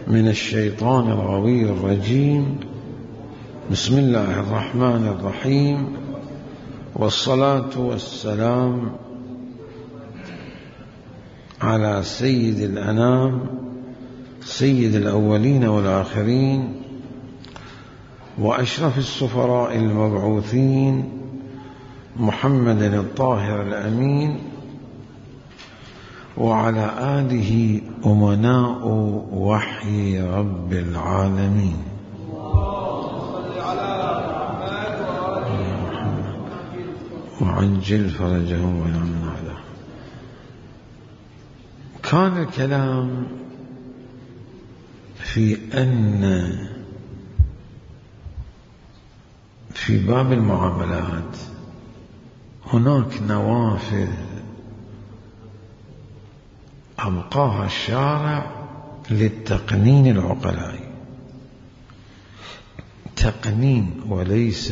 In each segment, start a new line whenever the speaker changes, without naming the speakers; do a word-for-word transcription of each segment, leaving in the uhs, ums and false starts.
من الشيطان الغوي الرجيم. بسم الله الرحمن الرحيم، والصلاة والسلام على سيد الأنام سيد الأولين والآخرين وأشرف السفراء المبعوثين محمد الطاهر الأمين، وعلى آله أمناء وحي رب العالمين. وعجل فرجهم ويمنع له. كان الكلام في أن في باب المعاملات هناك نوافذ أبقاها الشارع للتقنين العقلائي، تقنين وليس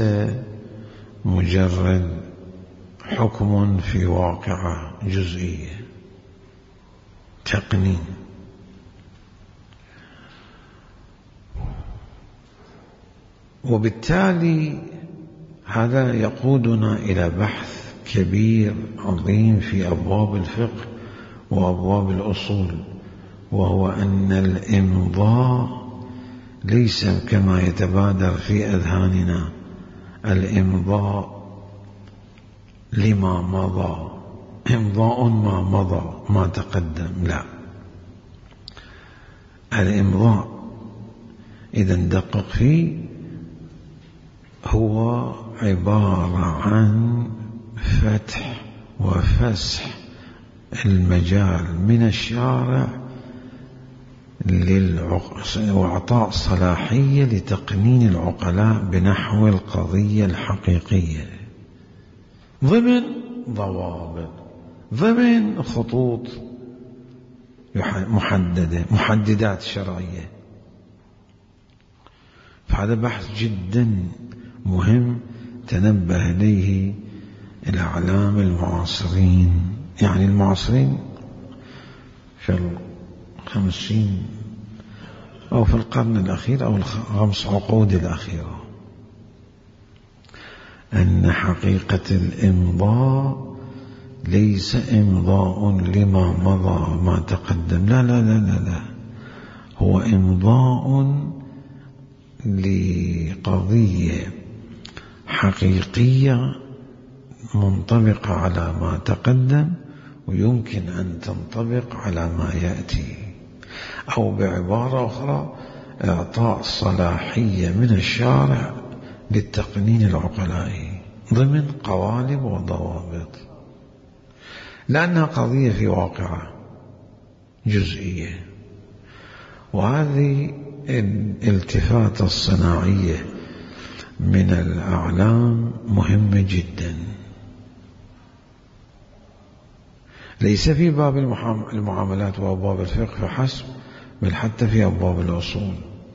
مجرد حكم في واقعة جزئية، تقنين. وبالتالي هذا يقودنا إلى بحث كبير عظيم في أبواب الفقه وأبواب الأصول، وهو أن الإمضاء ليس كما يتبادر في أذهاننا الإمضاء لما مضى، إمضاء ما مضى ما تقدم، لا، الإمضاء إذا ندقق فيه هو عبارة عن فتح وفسح المجال من الشارع وإعطاء صلاحية لتقنين العقلاء بنحو القضية الحقيقية ضمن ضوابط، ضمن خطوط محددة، محددات شرعية. فهذا بحث جدا مهم تنبه إليه الأعلام المعاصرين، يعني المعاصرين في الخمسين أو في القرن الأخير أو الخمس عقود الأخيرة، أن حقيقة الإمضاء ليس إمضاء لما مضى ما تقدم، لا لا لا لا, لا. هو إمضاء لقضية حقيقية منطبقة على ما تقدم ويمكن أن تنطبق على ما يأتي، أو بعبارة أخرى إعطاء صلاحية من الشارع للتقنين العقلائي ضمن قوالب وضوابط، لأنها قضية في واقعة جزئية. وهذه الالتفاتة الصناعية من الأعلام مهمة جدا، ليس في باب المعاملات وأبواب الفقه فحسب، بل حتى في أبواب الأصول،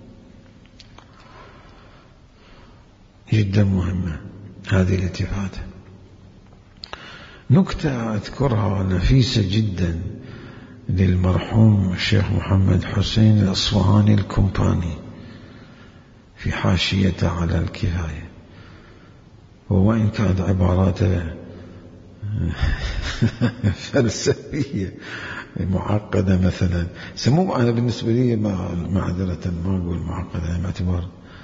جدا مهمة هذه الالتفاتة. نكتة أذكرها نفيسة جدا للمرحوم الشيخ محمد حسين الأصفهاني الكومباني في حاشيته على الكفاية، ووإن كانت عباراته فلسفية معقدة مثلا، سموه أنا بالنسبة لي معذرة ما أقول معقدة، باعتبار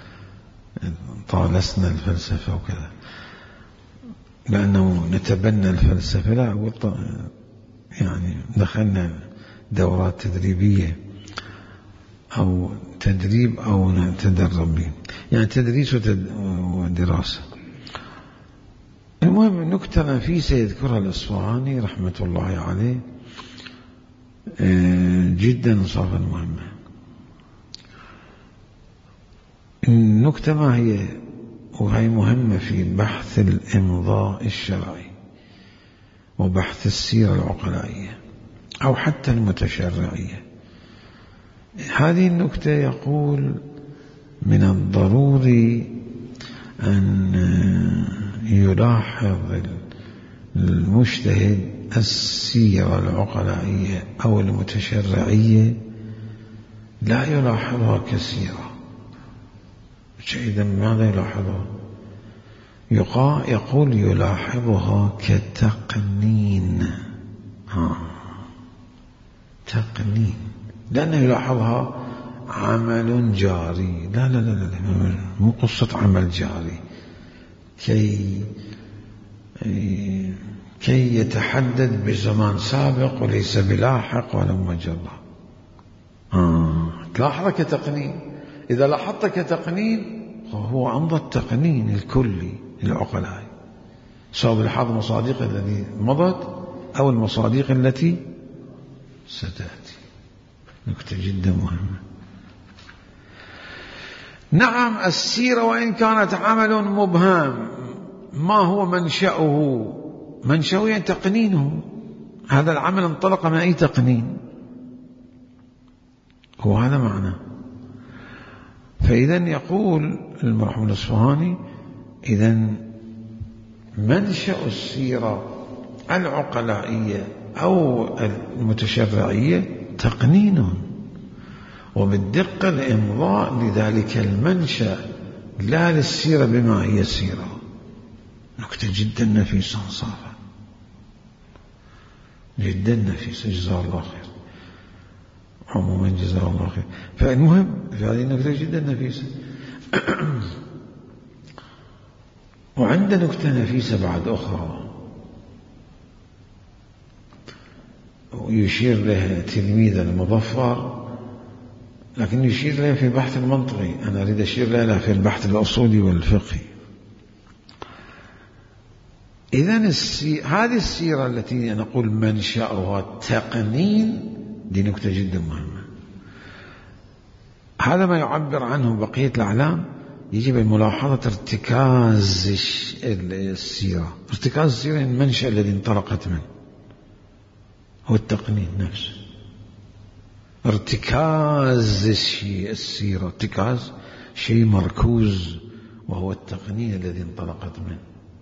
طالسنا الفلسفة وكذا، لأنه نتبنى الفلسفة، لا أقول يعني دخلنا دورات تدريبية أو تدريب أو نتدرب به، يعني تدريس ودراسة. المهم نكتة نفيسة يذكرها الأصفهاني رحمة الله عليه جدا صارت مهمة. النكتة ما هي؟ وهي مهمة في بحث الإمضاء الشرعي وبحث السيرة العقلائية أو حتى المتشرعية. هذه النكتة يقول: من الضروري أن يلاحظ المجتهد السيرة العقلائية أو المتشرعية لا يلاحظها كثيرا. إذا ماذا يلاحظها؟ يقول يلاحظها كتقنين. ها. تقنين، لأنه يلاحظها عمل جاري. لا لا لا لا، مو قصة عمل جاري كي كي يتحدد بزمان سابق وليس بلاحق ولا مجرى. آه. تلاحظ كتقنين. إذا لاحظت كتقنين هو أمضى التقنين الكلي للعقلاء، سواء بالحظ المصادق التي مضت أو المصادق التي ستأتي. نكتة جدا مهمة. نعم، السيرة وإن كانت عمل مبهم، ما هو منشأه؟ منشأه يعني تقنينه. هذا العمل انطلق من أي تقنين؟ هو هذا معنى. فإذا يقول المرحوم الأصفهاني إذا منشأ السيرة العقلائية أو المتشرعية تقنين، وبالدقة الإمضاء لذلك المنشأ لا للسيرة بما هي سيرة. نكتة جدا نفيسة صافة، جدا نفيسة، جزاه الله خير. عموما جزاه الله خير. فالمهم في هذه النكتة جدا نفيسة. وعند نكتة نفيسة بعد أخرى يشير لها تلميذ المظفر، لكن يشير لها في البحث المنطقي، أنا أريد أشير لها في البحث الأصولي والفقهي. إذن السي... هذه السيرة التي نقول منشأها تقنين، دي نكتة جدا مهمة. هذا ما يعبر عنه بقية الأعلام. يجب ملاحظة ارتكاز السيرة. ارتكاز السيرة المنشأ الذي انطلقت منه هو التقنين نفسه. ارتكاز الشيء السيرة، ارتكاز شيء مركوز، وهو التقنين الذي انطلقت منه.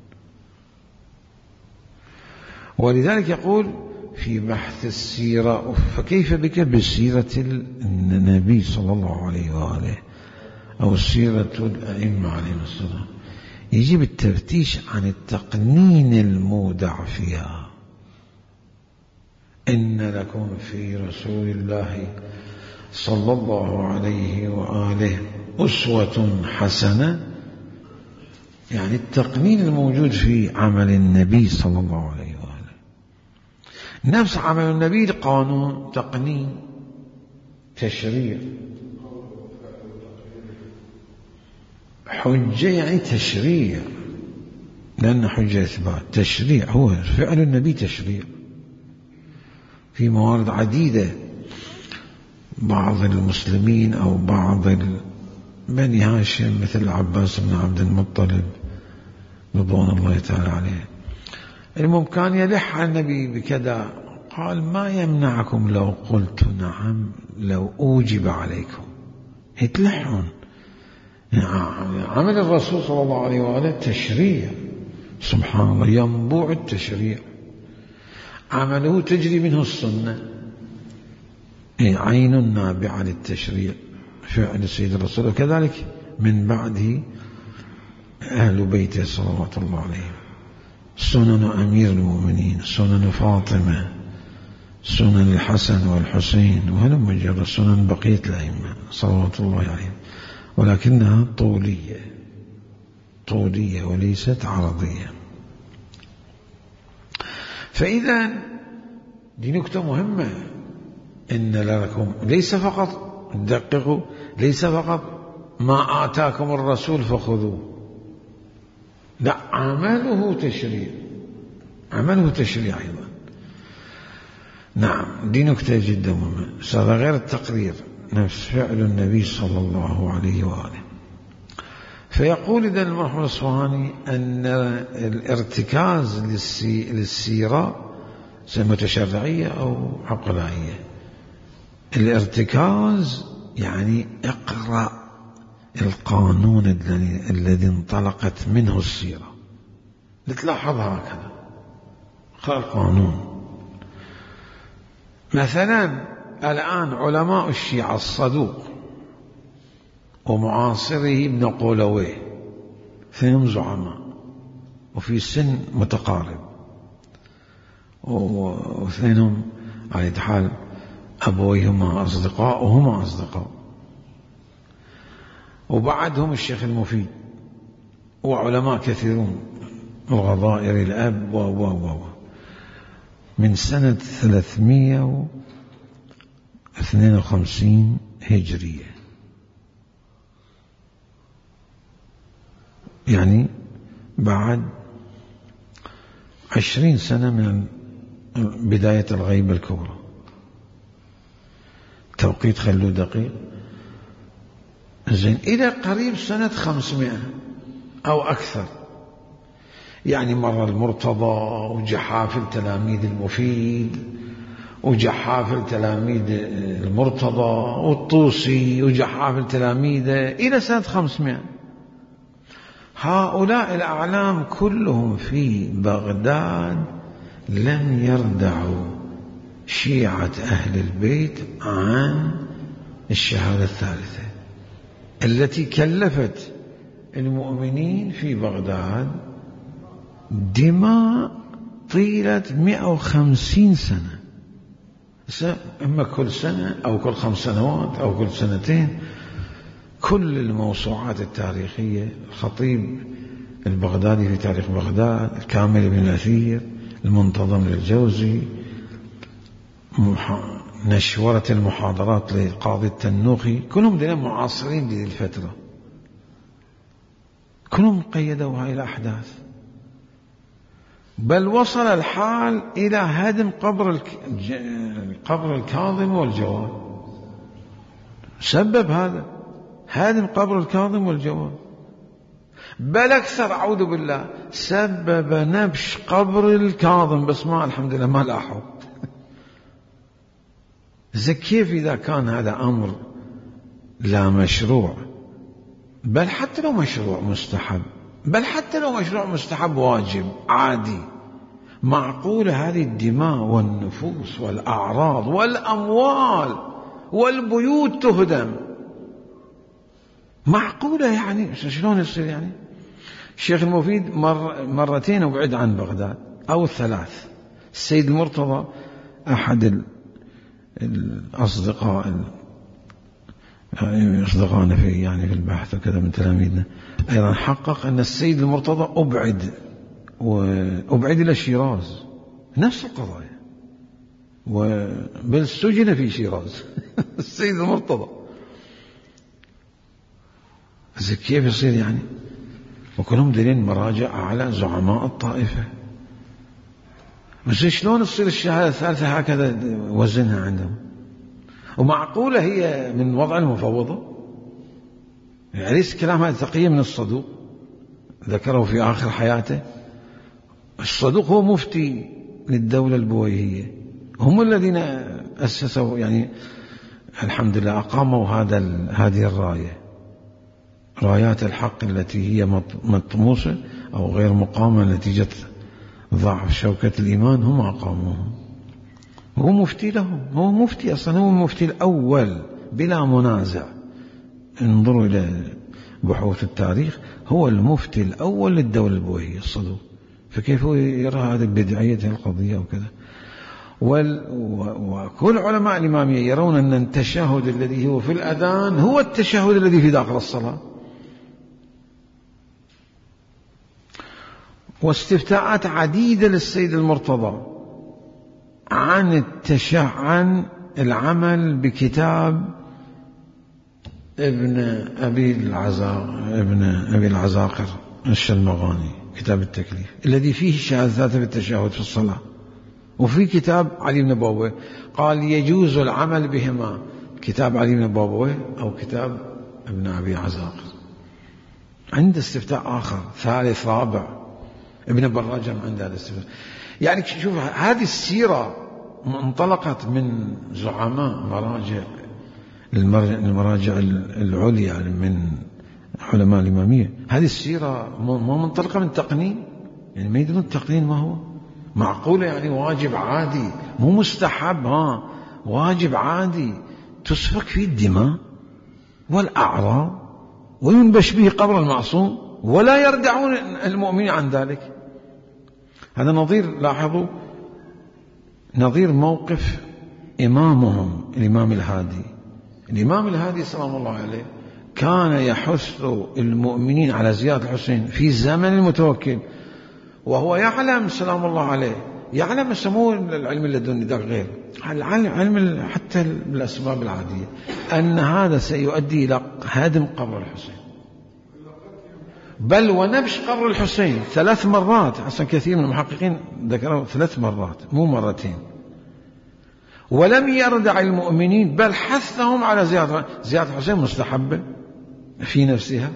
ولذلك يقول في بحث السيرة: فكيف بك بسيرة النبي صلى الله عليه وآله أو سيرة الأئمة عليهم السلام؟ يجب التفتيش عن التقنين المودع فيها. إن لكم في رسول الله صلى الله عليه وآله أسوة حسنة، يعني التقنين الموجود في عمل النبي صلى الله عليه وآله. نفس عمل النبي القانون تقنين تشريع. حجة يعني تشريع، لأن حجة إثبات. تشريع هو فعل النبي تشريع في موارد عديدة. بعض المسلمين أو بعض بني هاشم مثل العباس بن عبد المطلب رضوان الله تعالى عليه، المهم كان يلح على النبي بكذا، قال: ما يمنعكم لو قلت نعم لو أوجب عليكم. يتلحون. عمل الرسول صلى الله عليه وآله تشريع، سبحان الله، ينبوع التشريع. عمله تجري منه السنة، عين نابعة للتشريع، فعل السيد الرسول، وكذلك من بعده أهل بيته صلوات الله عليهم. سنن أمير المؤمنين، سنن فاطمة، سنن الحسن والحسين، وهلم مجرد سنن بقية الأئمة صلوات الله عليهم، ولكنها طولية طولية وليست عرضية. فإذا دي نكتة مهمة. إن لكم ليس فقط، دققوا، ليس فقط ما آتاكم الرسول فخذوه، لا، عمله تشريع، عمله تشريع أيضا. نعم، دي نكتة جدا مهمة. هذا غير التقرير، نفس فعل النبي صلى الله عليه وآله. فيقول إذن المرحوم الأصفهاني أن الارتكاز للسيرة متشرعية أو عقلائية. الارتكاز يعني اقرأ القانون الذي انطلقت منه السيرة، لتلاحظ هكذا. اقرأ القانون. مثلا الآن علماء الشيعة الصدوق ومعاصره ابن قولويه اثنين زعماء وفي سن متقارب، واثنينهم على حال أبويهما أصدقاء وهما أصدقاء، وبعدهم الشيخ المفيد وعلماء كثيرون الغضائر الأب و و و من سنة ثلاثمائة واثنين وخمسين هجرية، يعني بعد عشرين سنة من بداية الغيبة الكبرى. توقيت خلوه دقيق، زين إلى قريب سنة خمسمائة أو أكثر، يعني مر المرتضى وجحافل تلاميذ المفيد وجحافل تلاميذ المرتضى والطوسي وجحافل تلاميذه إلى سنة خمسمائة. هؤلاء الأعلام كلهم في بغداد لم يردعوا شيعة أهل البيت عن الشهادة الثالثة التي كلفت المؤمنين في بغداد دماء طيلة مئة وخمسين سنة، إما كل سنة أو كل خمس سنوات أو كل سنتين. كل الموسوعات التاريخية، الخطيب البغدادي في تاريخ بغداد، الكامل بن الأثير، المنتظم للجوزي، نشورة المحاضرات للقاضي التنوخي، كلهم دين معاصرين لهذه الفترة، كلهم قيدوا هاي الأحداث. بل وصل الحال إلى هدم قبر قبر الكاظم والجواد، سبب هذا هدم قبر الكاظم والجواد، بل أكثر أعوذ بالله سبب نبش قبر الكاظم، بس ما الحمد لله ما لاحوا. زي كيف إذا كان هذا أمر لا مشروع، بل حتى لو مشروع مستحب، بل حتى لو مشروع مستحب واجب عادي، معقولة هذه الدماء والنفوس والأعراض والأموال والبيوت تهدم؟ معقولة يعني؟ شلون يصير يعني؟ الشيخ المفيد مر مرتين وبعد عن بغداد أو ثلاث. السيد المرتضى أحد الأصدقاء أصدقائنا في يعني في البحث وكذا من تلاميذنا أيضا حقق أن السيد المرتضى أبعد وأبعد إلى شيراز، نفس القضايا، وبل سجن في شيراز السيد المرتضى. زي كيف يصير يعني؟ وكلهم دليل مراجع على زعماء الطائفة. بس شلون تصير الشهادة الثالثة هكذا وزنها عندهم؟ ومعقولة هي من وضع المفوضة؟ يعني ليس كلام هذا تقية من الصدوق ذكره في آخر حياته. الصدوق هو مفتي للدولة البويهية، هم الذين أسسوا يعني الحمد لله أقاموا هذا هذه الراية، رايات الحق التي هي مطموسة أو غير مقامة نتيجة ضعف شوكة الإيمان، هم أقاموهم. هو مفتي لهم، هو مفتي أصلا، هو المفتي الأول بلا منازع. انظروا إلى بحوث التاريخ، هو المفتي الأول للدولة البويهية الصدوق. فكيف يرى هذه البدعية القضية وكذا؟ وكل علماء الإمامية يرون أن التشهد الذي هو في الأذان هو التشهد الذي في داخل الصلاة. واستفتاءات عديدة للسيد المرتضى عن التشهد، عن العمل بكتاب ابن أبي العزاقر ابن أبي العزاقر الشلمغاني، كتاب التكليف الذي فيه الشهادات في التشهد في الصلاة، وفي كتاب علي بن بابويه قال يجوز العمل بهما، كتاب علي بن بابويه أو كتاب ابن أبي عزاقر. عند استفتاء آخر ثالث رابع ابن براجم عند هذا الاستفتاء. يعني شوف هذه السيرة انطلقت من زعماء مراجع المراجع العليا من علماء الإمامية. هذه السيرة ما منطلقة من تقنين، يعني ما يدرون التقنين ما هو معقولة، يعني واجب عادي مو مستحب، ها واجب عادي تسفك فيه الدماء والأعراض وينبش به قبر المعصوم ولا يردعون المؤمنين عن ذلك. هذا نظير، لاحظوا، نظير موقف إمامهم الإمام الهادي. الإمام الهادي سلام الله عليه كان يحث المؤمنين على زيارة الحسين في زمن المتوكل، وهو يعلم سلام الله عليه، يعلم يسموه العلم اللدني ذاك غير علم حتى الأسباب العادية، أن هذا سيؤدي إلى هدم قبر الحسين، بل ونبش قبر الحسين ثلاث مرات. حسن كثير من المحققين ذكروا ثلاث مرات مو مرتين. ولم يردع المؤمنين، بل حثهم على زيارة زيارة الحسين مستحبة في نفسها،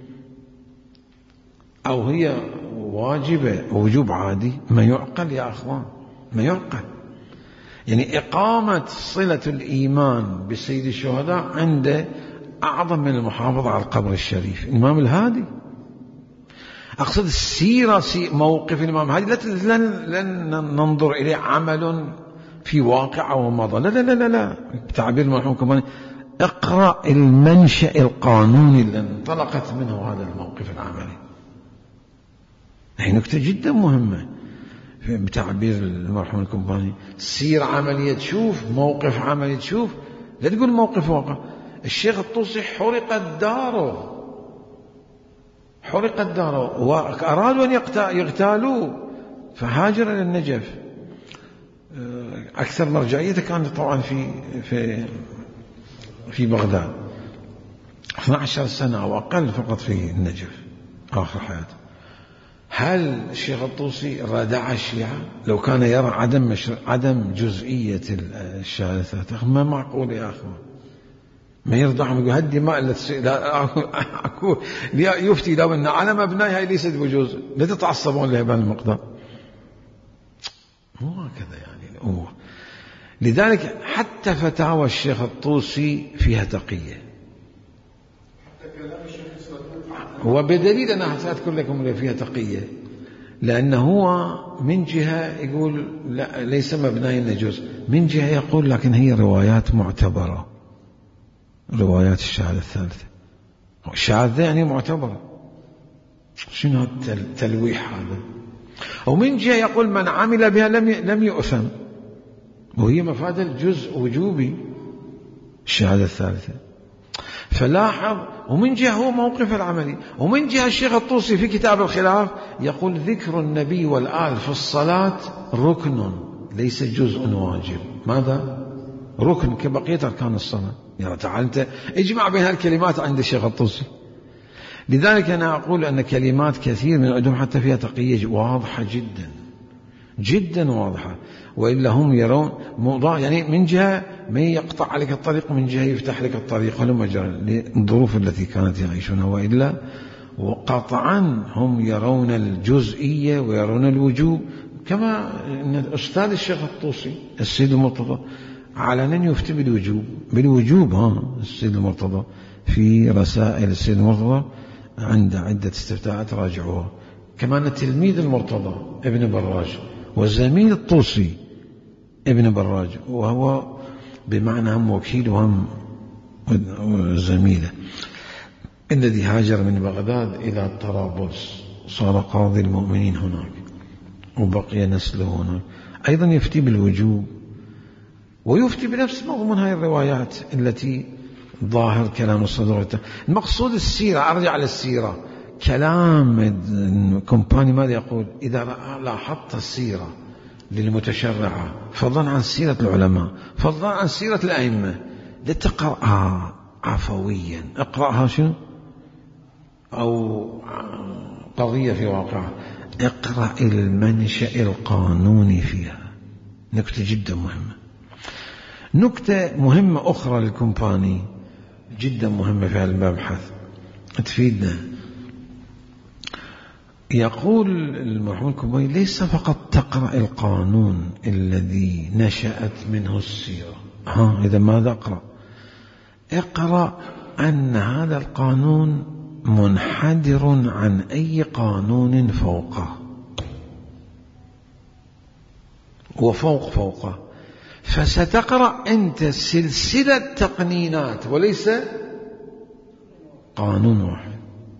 أو هي واجبة ووجوب عادي. ما يعقل يا أخوان، ما يعقل. يعني إقامة صلة الإيمان بسيد الشهداء عنده أعظم من المحافظة على القبر الشريف. الإمام الهادي، أقصد السيرة، موقف الإمام الهادي لن, لن ننظر إليه عمل في واقع أو مضى، لا لا لا لا, لا. بتعبير المرحوم كمان اقرأ المنشأ القانوني اللي انطلقت منه هذا الموقف العملي. هي نكتة جدا مهمة بتعبير المرحوم الكومباني. سير عملية تشوف، موقف عملي تشوف، لا تقول موقف واقع. الشيخ الطوسي حرقت داره، حرقت داره وأرادوا أن يغتالوه فهاجر إلى النجف. أكثر مرجعيته كانت طبعا في في في بغداد، اثنتي عشرة سنة أو أقل فقط في النجف آخر حياته. هل الشيخ الطوسي ردع الشيعة؟ لو كان يرى عدم عدم جزئية الشهادة، ما معقول يا أخوان، ما يرضعهم يقول هدي ما إلا يفتي لو أن على مبناها ليست بجوز، لا تتعصبون لها بهذا المقدار. مو هكذا يعني الأمور. لذلك حتى فتاوى الشيخ الطوسي فيها تقية، وبدليل أنا سأذكر لكم فيها تقية، لأنه هو من جهة يقول لا ليس مبناي النجوز، من جهة يقول لكن هي روايات معتبرة، روايات الشهادة الثالثة. الشهادة يعني معتبرة، شنو التلويح هذا؟ ومن جهة يقول من عمل بها لم لم يؤثم، وهي مفاد الجزء وجوبي الشهادة الثالثة. فلاحظ، ومن جهة هو موقف العملي، ومن جهة الشيخ الطوسي في كتاب الخلاف يقول ذكر النبي والآل في الصلاة ركن ليس جزء واجب. ماذا؟ ركن كبقية أركان الصلاة. يا تعال أنت اجمع بين هالكلمات عند الشيخ الطوسي. لذلك أنا أقول أن كلمات كثير من عندهم حتى فيها تقية واضحة جدا جدا واضحة، وإلا هم يرون موضوع يعني من جهة ما يقطع عليك الطريق، من جهة يفتح لك الطريق، ولما جرى للظروف التي كانت يعيشونها. وإلا وقطعا هم يرون الجزئية ويرون الوجوب، كما أن أستاذ الشيخ الطوسي السيد المرتضى علنا يفتي بالوجوب بالوجوب ها السيد المرتضى في رسائل السيد المرتضى عند عدة استفتاءات راجعوها. كمان تلميذ المرتضى ابن براج وزميل الطوسي ابن براج، وهو بمعنى هم وكيل وهم زميله، الذي هاجر من بغداد إلى طرابلس، صار قاضي المؤمنين هناك وبقي نسله هناك. أيضا يفتي بالوجوب ويفتي بنفس مضمون هذه الروايات التي ظاهر كلام الصدر. المقصود السيرة، أرجع للسيرة. كلام كومباني ماذا يقول؟ إذا لاحظت السيرة للمتشرعة فضلا عن سيرة العلماء، فضلا عن سيرة الأئمة، لتقرأها عفويا، اقرأها شنو أو قضية في واقعها، اقرأ المنشأ القانوني فيها. نكتة جدا مهمة. نكتة مهمة أخرى للكومباني جدا مهمة في هذا المبحث تفيدنا. يقول المرحوم الكومباني ليس فقط تقرأ القانون الذي نشأت منه السيرة، ها إذا ماذا أقرأ؟ اقرأ أن هذا القانون منحدر عن أي قانون فوقه وفوق فوقه، فستقرأ أنت سلسلة تقنينات وليس قانون واحد،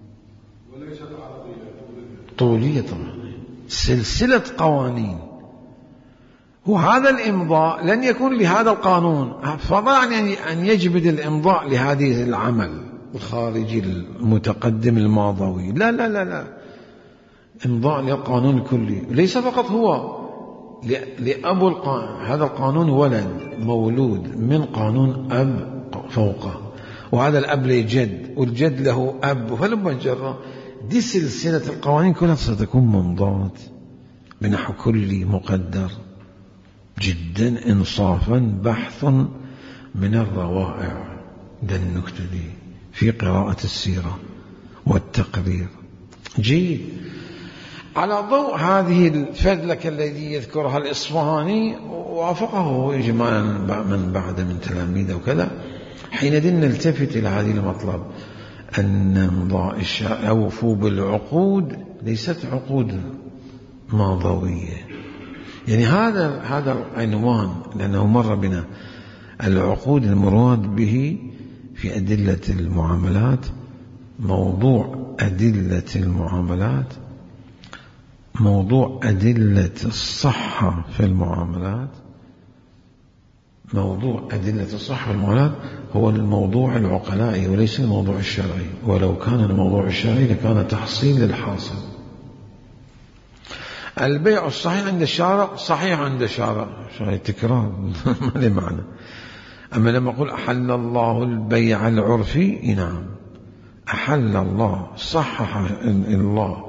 طولية طبعا، سلسلة قوانين. وهذا الإمضاء لن يكون لهذا القانون، فضلا عن أن يجبد الإمضاء لهذه العمل الخارجي المتقدم الماضوي، لا لا لا لا، إمضاء للقانون الكلي. ليس فقط هو لأبو القانون، هذا القانون ولد مولود من قانون أب فوقه، وهذا الأب له جد، والجد له أب، فلما جرى دي سلسلة القوانين كلها ستكون ممضاة بنحو كلي مقدر جدا، إنصافا، بحث من الروائع. ده النكتة دي في قراءة السيرة والتقرير. جيد. على ضوء هذه الفذلكة الذي يذكرها الإصفهاني، وافقه إجمالا من بعد من تلاميذه وكذا، حينئذ نلتفت إلى هذه المطلب أن امضاء الشارع أوفوا بالعقود ليست عقود ماضوية. يعني هذا هذا العنوان، لأنه مر بنا العقود المراد به في أدلة المعاملات، موضوع أدلة المعاملات، موضوع أدلة الصحة في المعاملات، موضوع أدلة الصحة في المعاملات هو الموضوع العقلائي وليس الموضوع الشرعي، ولو كان الموضوع الشرعي لكان تحصيل للحاصل. البيع الصحيح عند الشارع صحيح عند الشارع، شيء تكرار ما له معنى. أما لما أقول أحل الله البيع العرفي، نعم أحل الله، صحح الله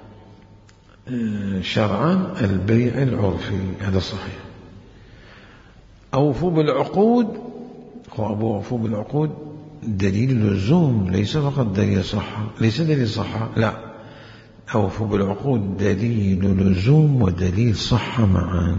شرعا البيع العرفي، هذا صحيح. أوفوا بالعقود، أبو أوفوا بالعقود دليل اللزوم، ليس فقط دليل صحة، ليس دليل صحة، لا، أوفوا بالعقود دليل لزوم ودليل صحة معا.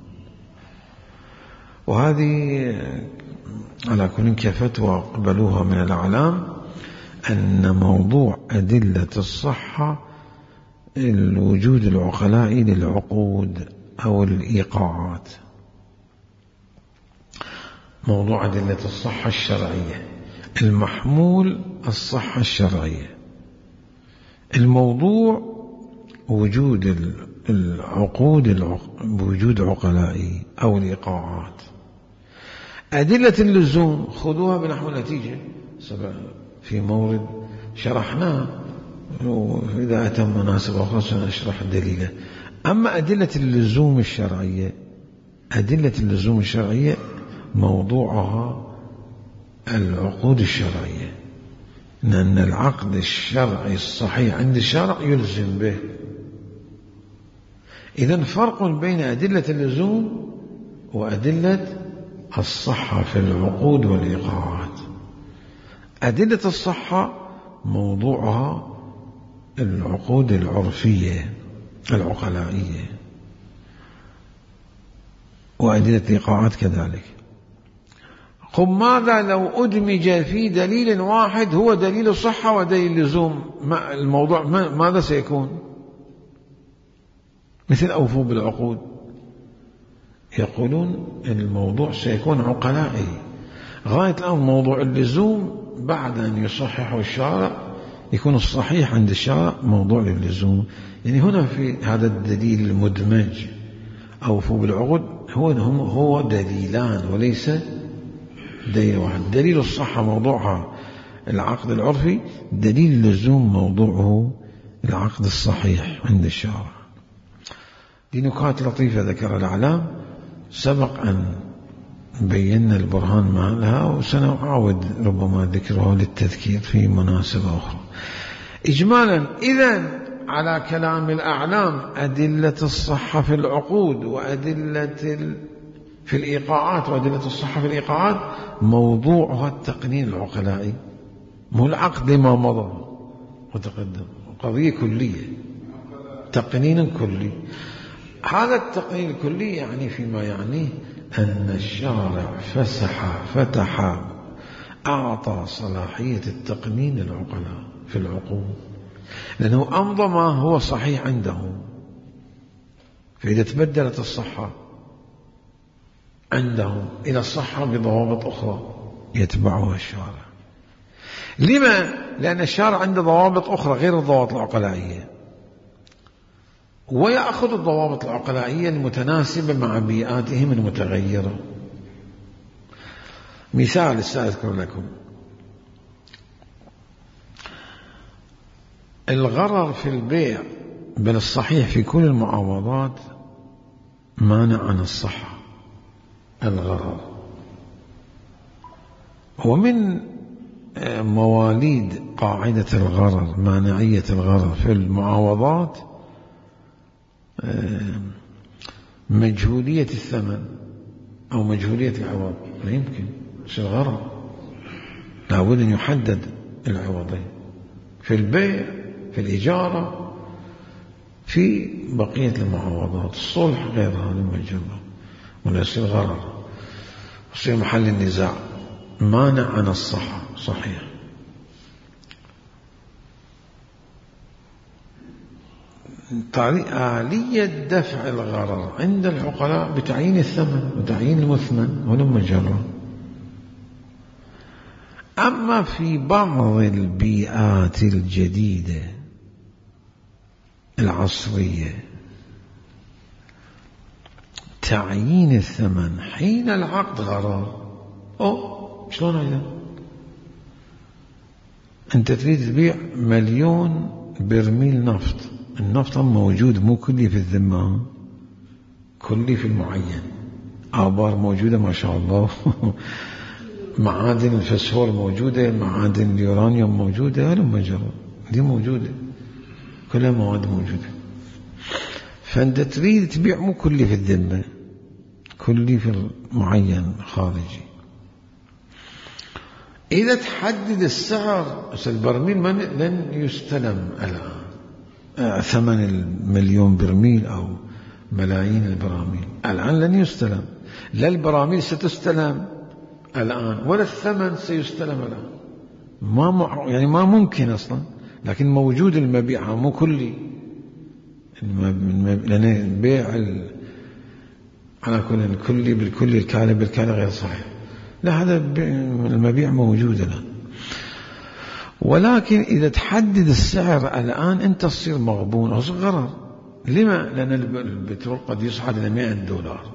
وهذه على كل كفتوى قبلوها من الأعلام، أن موضوع أدلة الصحة الوجود العقلائي للعقود أو الإيقاعات، موضوع أدلة الصحة الشرعية، المحمول الصحة الشرعية، الموضوع وجود العقود بوجود عقلائي أو الإيقاعات. أدلة اللزوم خذوها بنحو النتيجة في مورد شرحناه، وإذا أتى مناسبة أخرى سنشرح الدليل. أما أدلة اللزوم الشرعية، أدلة اللزوم الشرعية موضوعها العقود الشرعية، لأن العقد الشرعي الصحيح عند الشرع يلزم به. إذن فرق بين أدلة اللزوم وأدلة الصحة في العقود والإيقاعات. أدلة الصحة موضوعها العقود العرفية العقلائية، وأدلة الإيقاعات كذلك. قم ماذا لو أدمج في دليل واحد هو دليل الصحة ودليل اللزوم، الموضوع ماذا سيكون؟ مثل أوفوا بالعقود، يقولون أن الموضوع سيكون عقلائي. غاية الآن موضوع اللزوم بعد أن يصححه الشارع يكون الصحيح عند الشارع موضوع للزوم. يعني هنا في هذا الدليل المدمج أوفوا بالعقود هو هو دليلان وليس دليل واحد. دليل الصحة موضوعها العقد العرفي، دليل اللزوم موضوعه العقد الصحيح عند الشارع. دي نكات لطيفة ذكر الأعلام، سبق أن بينا البرهان ما لها، وسنعاود ربما ذكرها للتذكير في مناسبة أخرى. إجمالا إذن على كلام الأعلام أدلة الصحة في العقود وأدلة في الإيقاعات، وأدلة الصحة في الإيقاعات موضوعها التقنين العقلائي، مو العقد لما مضى وتقدم، قضية كلية، تقنين كلي. هذا التقنين الكلي يعني فيما يعنيه أن الشارع فسح فتح أعطى صلاحية التقنين العقلاء في العقود، لأنه أمضى ما هو صحيح عنده. فإذا تبدلت الصحة عندهم إلى الصحة بضوابط أخرى يتبعها الشارع. لما؟ لأن الشارع عنده ضوابط أخرى غير الضوابط العقلائية، ويأخذ الضوابط العقلائية المتناسبة مع بيئاتهم المتغيرة. مثال سأذكر لكم: الغرر في البيع، بل الصحيح في كل المعاوضات، مانع عن الصحة. الغرر ومن مواليد قاعدة الغرر، مانعية الغرر في المعاوضات، مجهولية الثمن أو مجهولية العوض. لا يمكن شيء غرر، لابد أن يحدد العوضين في البيع، في الإجارة، في بقية المعاوضات. الصلح غير هذا المجرد، ولا يصير غرر، يصير محل النزاع، مانع عن الصحة. صحيح. آلية دفع الغرر عند العقلاء بتعيين الثمن وتعيين المثمن ولم مجرد. أما في بعض البيئات الجديدة العصرية، تعيين الثمن حين العقد غرر. أو شلون هذا؟ أنت تريد تبيع مليون برميل نفط، النفط موجود مو كلي في الذمة، كلي في المعين، آبار موجودة ما شاء الله معادن الفسفور موجودة، معادن اليورانيوم موجودة، هل مجرد دي موجودة، كلها مواد موجودة. فأنت تريد تبيع مو كلي في الذمة، كلي في المعين خارجي. إذا تحدد السعر، البرميل لن يستلم الآن، ثمن المليون برميل أو ملايين البراميل الآن لن يستلم، لا البراميل ستستلم الآن ولا الثمن سيستلم الآن، ما يعني ما ممكن أصلا، لكن موجود المبيع مو كلي، لأن بيع على كل الكلي بالكلي الكالي بالكالي غير صحيح، لا هذا المبيع موجود الآن. ولكن إذا تحدد السعر الآن أنت تصير مغبون أو غرر. لما؟ لأن البترول قد يصعد إلى مئة دولار،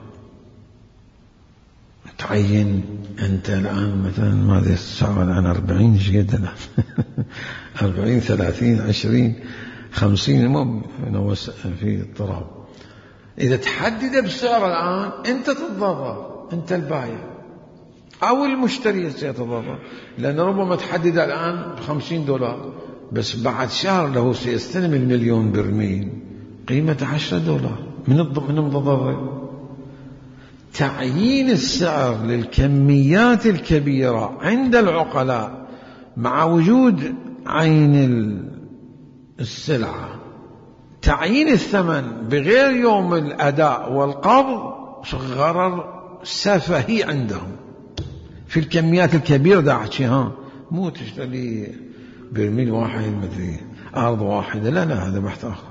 تعين أنت الآن مثلا ماذا السعر الآن؟ أربعين جيدا الآن أربعين ثلاثين عشرين خمسين، مو في اضطراب. إذا تحدد بسعر الآن أنت تتضرر، أنت البايع أو المشتري سيتضرر، لأن ربما تحدد الآن بخمسين دولار، بس بعد شهر له سيستلم المليون برميل قيمة عشرة دولار، من المتضرر. تعيين السعر للكميات الكبيرة عند العقلاء مع وجود عين السلعة، تعيين الثمن بغير يوم الأداء والقبض، غرر سفهي عندهم في الكميات الكبيرة. دا أحكي ها مو تشتري برميل واحد مدري أرض واحدة، لا لا هذا بحث آخر.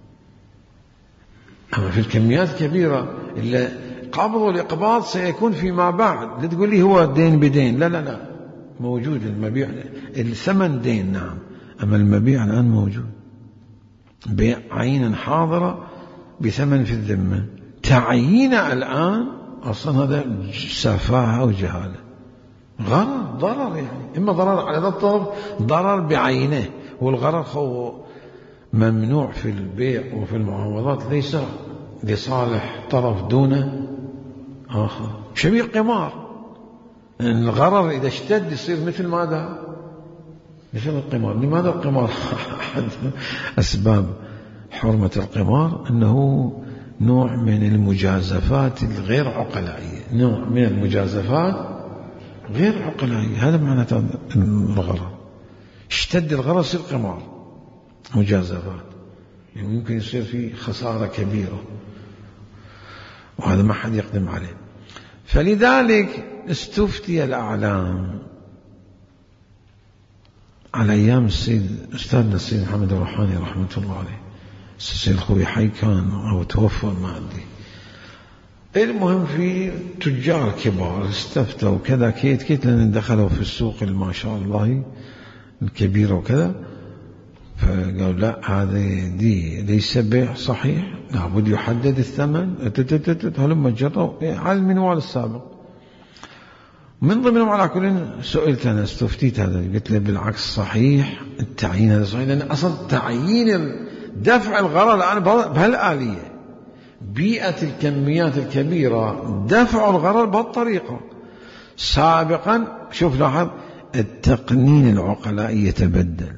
أما في الكميات الكبيرة إلا قبض والإقباض سيكون فيما بعد. لا تقول لي هو دين بدين، لا لا لا، موجود المبيع، الثمن دين نعم، أما المبيع الآن موجود، بيع عينا حاضرة بثمن في الذمة. تعيين الآن أصلا هذا سفاهة وجهالة، غرر، ضرر، يعني إما ضرر على ذا الطرف، ضرر بعينه. والغرر هو ممنوع في البيع وفي المعاوضات، ليس لصالح طرف دون آخر، شبيه قمار. الغرر إذا اشتد يصير مثل ماذا؟ مثل القمار. لماذا القمار؟ أحد أسباب حرمة القمار أنه نوع من المجازفات الغير عقلائية، نوع من المجازفات غير عقلائية، هذا معنى الغرر. اشتد الغرر يصير قمار، مجازفات، يعني ممكن يصير فيه خسارة كبيرة، وهذا ما حد يقدم عليه. فلذلك استفتي الأعلام على أيام السيد أستاذنا السيد محمد الروحاني رحمة الله عليه، السيد الخوي حي كان أو توفى ما أدري، المهم في تجار كبار استفتوا كذا كيت كيت لأن دخلوا في السوق ما شاء الله الكبيرة وكذا، فقالوا لا هذا دي ليس بيع صحيح، لابد يحدد الثمن. هلما جروا على المنوال السابق. من ضمنهم على كل سئلت أنا استفتيت هذا، قلت له بالعكس صحيح التعيين هذا صحيح، لأن أصل تعيين دفع الغرر الآن بهالآلية، بيئة الكميات الكبيرة دفع الغرر بهالطريقة. سابقا شوف لاحظ التقنين العقلائي يتبدل،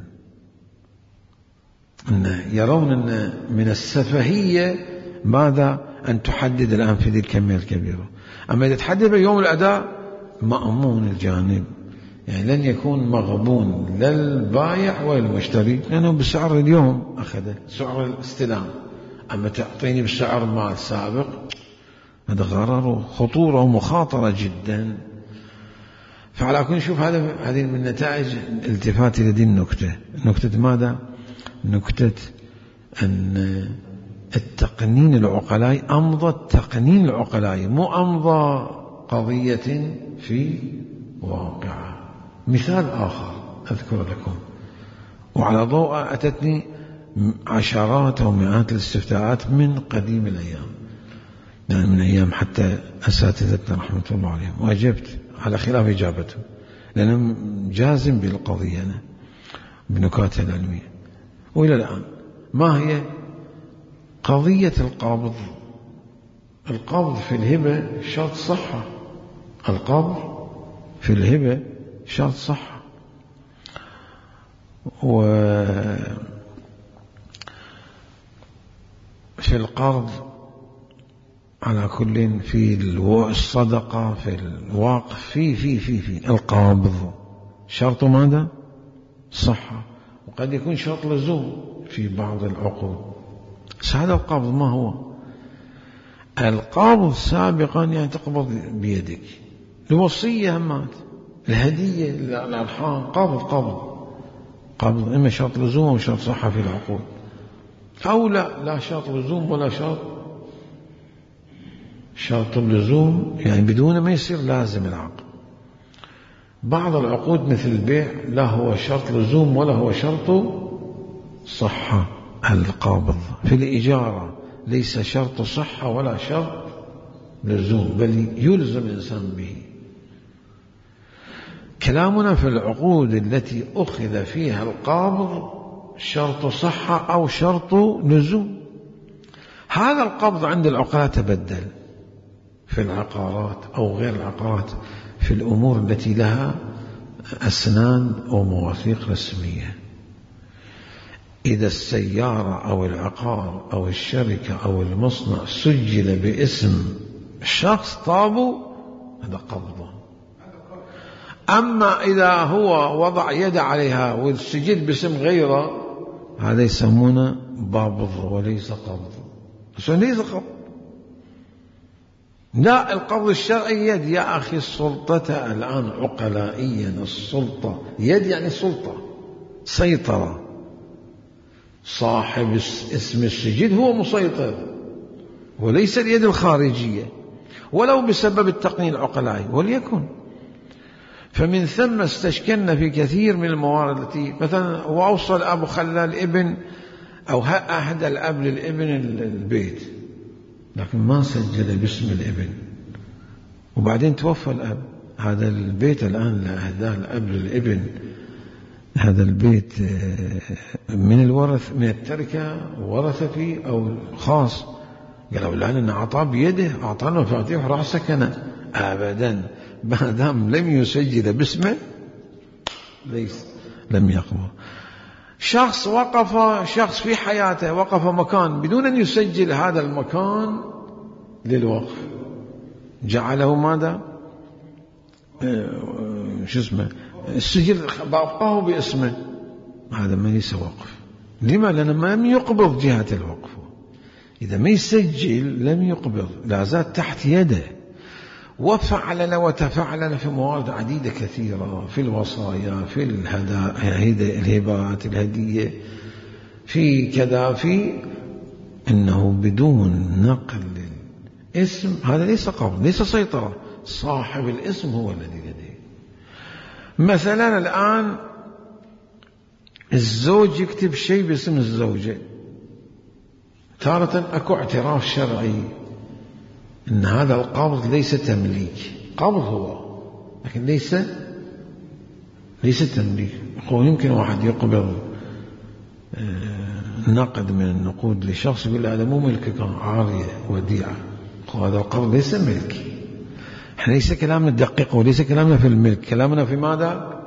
أن يرون أن من السفهية ماذا أن تحدد الآن في ذي الكمية الكبيرة، أما إذا تحدد بيوم الأداء مأمون الجانب، يعني لن يكون مغبون لا البائع ولا المشتري، لأنه بسعر اليوم أخذه سعر الاستلام، أما تعطيني بسعر مال سابق هذا غرر وخطورة ومخاطرة جدا. فعلى كل شوف هذا هذه من نتائج الالتفات إلى هذه النكتة. نكتة ماذا؟ نكتة أن التقنين العقلائي أمضى التقنين العقلائي، مو أمضى قضية في واقعة. مثال آخر أذكر لكم، وعلى ضوء أتتني عشرات أو مئات الاستفتاءات من قديم الأيام، يعني من أيام حتى أساتذتنا رحمة الله عليهم، وأجبت على خلاف إجابته لأنه جازم بالقضية أنا بنكاتها العلمية. وإلى الآن ما هي قضية القابض؟ القابض في الهبة شرط صحة، القابض في الهبة شرط صحة. وفي القرض على كل في الصدقة في الواقف في في في في القابض شرط ماذا؟ صحة، وقد يكون شرط لزوم في بعض العقود. هذا القابض ما هو؟ القابض سابقا يعني تقبض بيدك، الوصية همات، الهدية، الأرحام، قابض قابض قابض إما شرط لزوم أو شرط صحة في العقود، أو لا لا شرط لزوم ولا شرط شرط اللزوم، يعني بدون ما يصير لازم العقد. بعض العقود مثل البيع لا هو شرط لزوم ولا هو شرط صحة. القابض في الإجارة ليس شرط صحة ولا شرط لزوم، بل يلزم الإنسان به. كلامنا في العقود التي أخذ فيها القابض شرط صحة أو شرط لزوم. هذا القبض عند العقلاء تبدل في العقارات أو غير العقارات، في الأمور التي لها أسنان أو مواثيق رسمية. إذا السيارة أو العقار أو الشركة أو المصنع سجل باسم شخص طابو هذا قبضه. أما إذا هو وضع يد عليها والسجل باسم غيره هذا يسمونه بابض وليس قبض. ليس قبض، لا، القبض الشرعي يد يا أخي. السلطة الآن عقلائيا السلطة يد، يعني سلطة سيطرة. صاحب اسم السجل هو مسيطر وليس اليد الخارجية، ولو بسبب التقنين العقلائي وليكن. فمن ثم استشكلنا في كثير من الموارد التي مثلا وأوصى الأب خلى الابن أو أهدى الأب للابن البيت لكن ما سجل باسم الابن، وبعدين توفى الأب. هذا البيت الآن أهداه الأب للابن، هذا البيت من الورث من التركة ورث فيه أو خاص، قالوا الآن أن أعطاه بيده، أعطانا مفاتيح راح سكنه. أبدا، ما دام لم يسجل باسمه ليس لم يقبل. شخص وقف شخص في حياته وقف مكان بدون أن يسجل هذا المكان للوقف، جعله ماذا شو اسمه السجل بأبقاه باسمه، هذا ما ليس وقف. لما؟ لأنه ما لم يقبض جهة الوقف. إذا ما يسجل لم يقبض، لا زال تحت يده. وفعلنا وتفعلنا في موارد عديدة كثيرة، في الوصايا، في الهبات، الهدية، في كذا، في أنه بدون نقل اسم، هذا ليس قبض، ليس سيطرة، صاحب الاسم هو الذي لديه. مثلا الآن الزوج يكتب شيء باسم الزوجة، تارة أكو اعتراف شرعي أن هذا القبض ليس تمليك، قبض هو لكن ليس ليس تمليك. يمكن واحد يقبض نقد من النقود لشخص يقول هذا مو ملكك، عارية وديعة، هذا القبض ليس ملكي. احنا ليس كلامنا دقيق وليس كلامنا في الملك، كلامنا في ماذا؟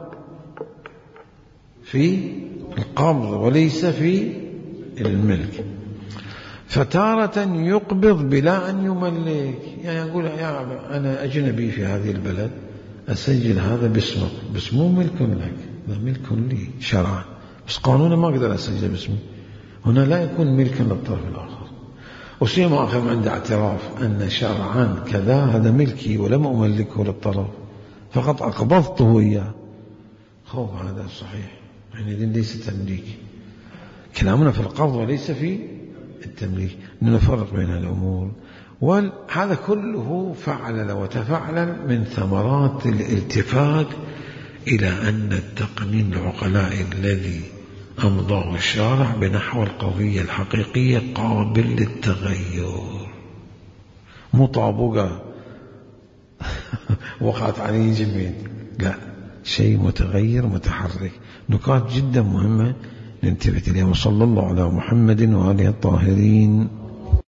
في القبض وليس في الملك. فتارة يقبض بلا أن يملك، يعني يقول يا أنا أجنبي في هذه البلد أسجل هذا باسمك، بس مو ملك لك، هذا ملك لي شرعا، بس قانونا ما أقدر أسجل باسمي. هنا لا يكون ملكا للطرف الآخر، وسيما آخر عنده اعتراف أن شرعا كذا هذا ملكي ولم أملكه للطرف، فقط أقبضته إياه. خوف هذا صحيح، يعني ليس تمليك. كلامنا في القبض وليس في التمليك، نفرق بين الأمور. وهذا كله فعل وتفعل من ثمرات الالتفات إلى أن التقنين العقلاء الذي أمضاه الشارع بنحو القضية الحقيقية قابل للتغير، مو طابقة وقعت عليه جميل، لا، شيء متغير متحرك. نقاط جدا مهمة ننتبه إليها. وصلى الله على محمد وآله الطاهرين.